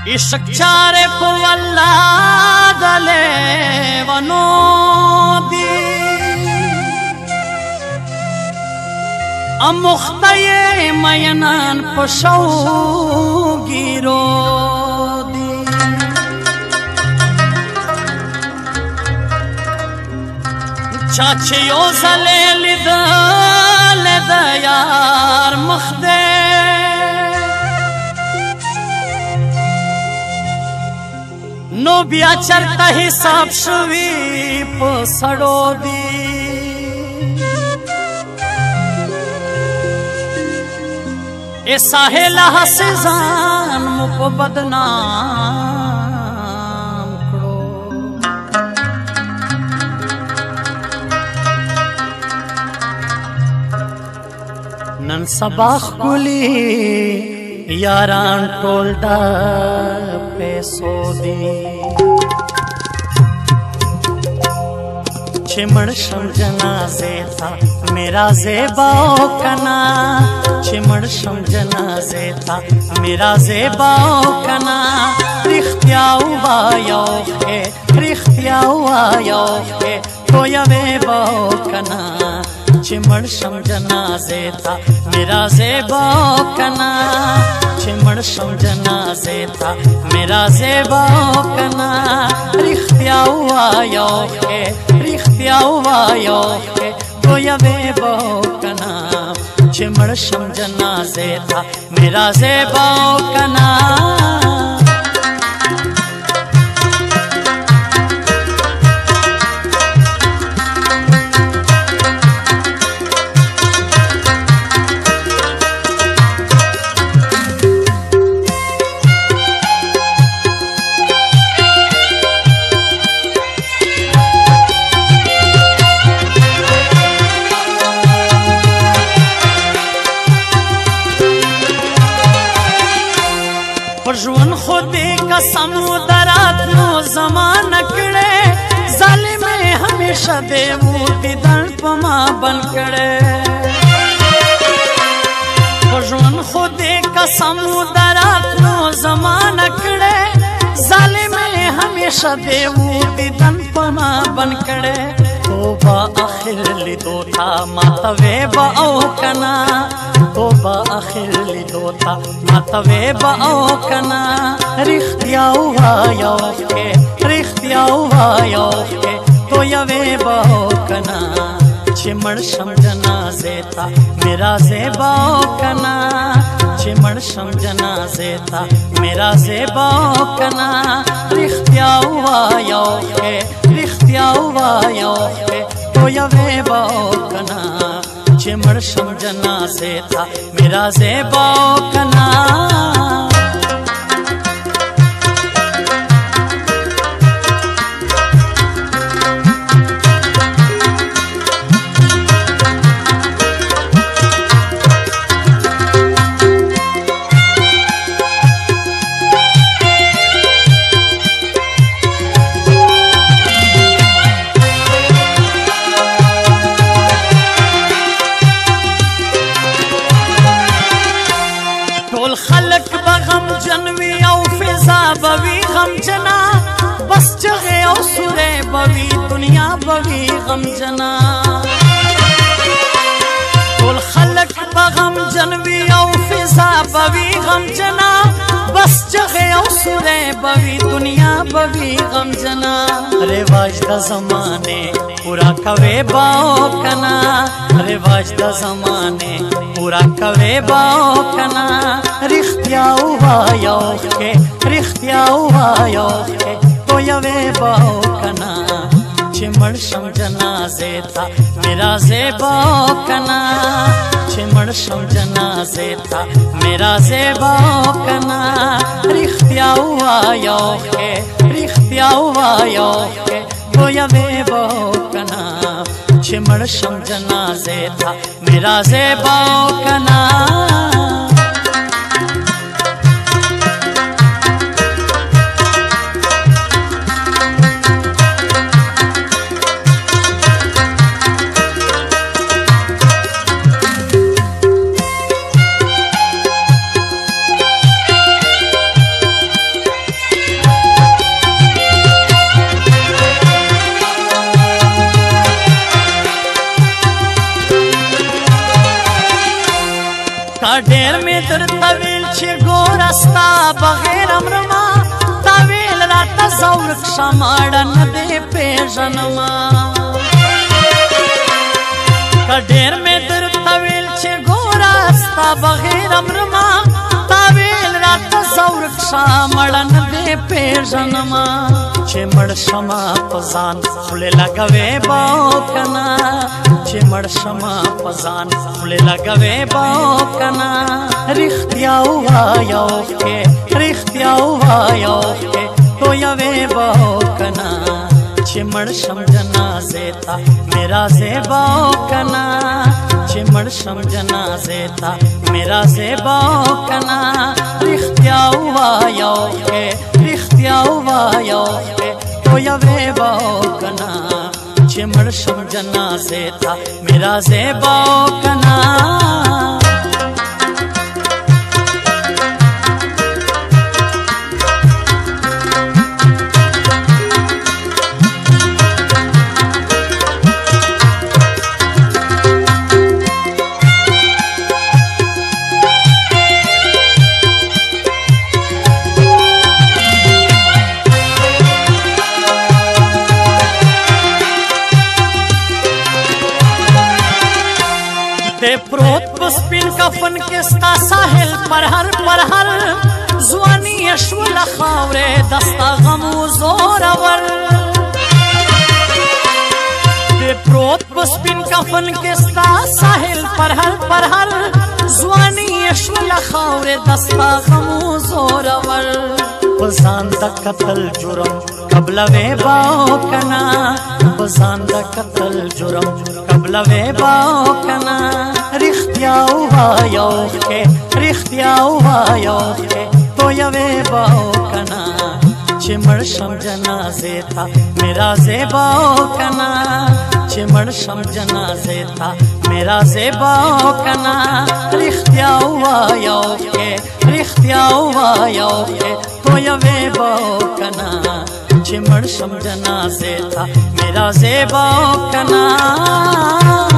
इश्क चारे को अल्लाह दले वनो दी अमुख्तये मयनान पशौ गिरो दी चाचे यो जले लिद यार मखदे नो बिया चरता हिसाब शुवी पसड़ो दी ए साहेला हसीजान मुको बदनाम करो नन सबाख कुली यारान टोलदा पैसो दी चिमण शम जनाजे था मेरा जेबाओ कना चिमण शम जनाजे था मेरा जेबाओ कना रिख्तियाओ के तो यवे बाओ कना चिमण शम जनाजे था मेरा जेबाओ कना चिमण शम जनाजे था मेरा जेबाओ कना रिख्तियाओ के तो यवे बाओ कना चिमण शम जनाजे था मेरा जेबाओ कना पजवन खुदे कसम दरात नो जमान कड़े जालिम हमेशा देवू दिदन पमा बन कड़े पजवन खुदे कसम दरात नो जमान कड़े जालिम हमेशा देवू दिदन पमा बन कड़े तोबा आखिर लिदो था मातवे बाओ कना तोबा आखिर लिदो था मातवे बाओ कना रिख्तियाओ के तो यवे बाओ कना चिमण शम जनाजे था मेरा जेबाओ कना चिमण शम जनाजे था मेरा जेबाओ कना रिख्तियाओ के तो यवे बाओ कना चिमण शम जनाजे था मेरा जेबाओ कना खलक बगम जनवी औ फिजा बवी गम जना बस जगे औ सुरे बवी दुनिया बवी गम जना कुल खलक बगम जनवी औ फिजा बवी गम जना बस जगे औ सुरे बवी दुनिया बवी गम जना रिवाज दा जमाने पूरा कवे बाओ कना रिवाज दा जमाने पूरा कवे बाओ कना रिख्तियाओ के तो यवे बाओ कना चिमण शम जनाजे था मेरा जेबाओ कना चिमण शम जनाजे था मेरा जेबाओ कना रिख्तियाओ के तो यवे बाओ कना चिमण शम जनाजे था मेरा जेबाओ कना ډېر مې درته ویل چې ګوره ستا بغیر امرما تا ویل راته زورک شه ماړه نه دې پېژنما که ډېر مې درته ویل چې ګوره ستا بغیر امرما تا ویل راته زورک شه مړه نه دې پېژنما چې مړ شمه په ځان خولې لګوې به که نه چې مړ شمه په ځان خولې لګوې به که نه رښتیا ووایه اوښکې رښتیا ووایه اوښکې تویوې به که نه چې مړ شم جنازې ته مې راځې به که نه چې مړ شم جنازې ته مې راځې به که نه رښتیا ووایه اوښکې رښتیا ووایه اوښکې تویوې به که نه چې مړ شم جنازې ته مې راځې به که نه پروت پسپین کفن کې ستا ساحل پر هر ځواني یې شوله خاورې دستا غم و زورور پروت پسپین کفن کې ستا ساحل پر هر ځواني یې شوله خاورې دستا غم و زورور په ځان د قتل جرم قبلوې به که نه په ځان د قتل جرم قبلوې به که نه رښتیا ووایه اوښکې رښتیا ووایه اوښکې تویوې به که نه چې مړ شم جنازې ته مې راځې به که نه چې مړ شم جنازې ته مې راځې به که نه رښتیا ووایه اوښکې رښتیا ووایه اوښکې تویوې به که نه چې مړ شم جنازې ته مې راځې به که نه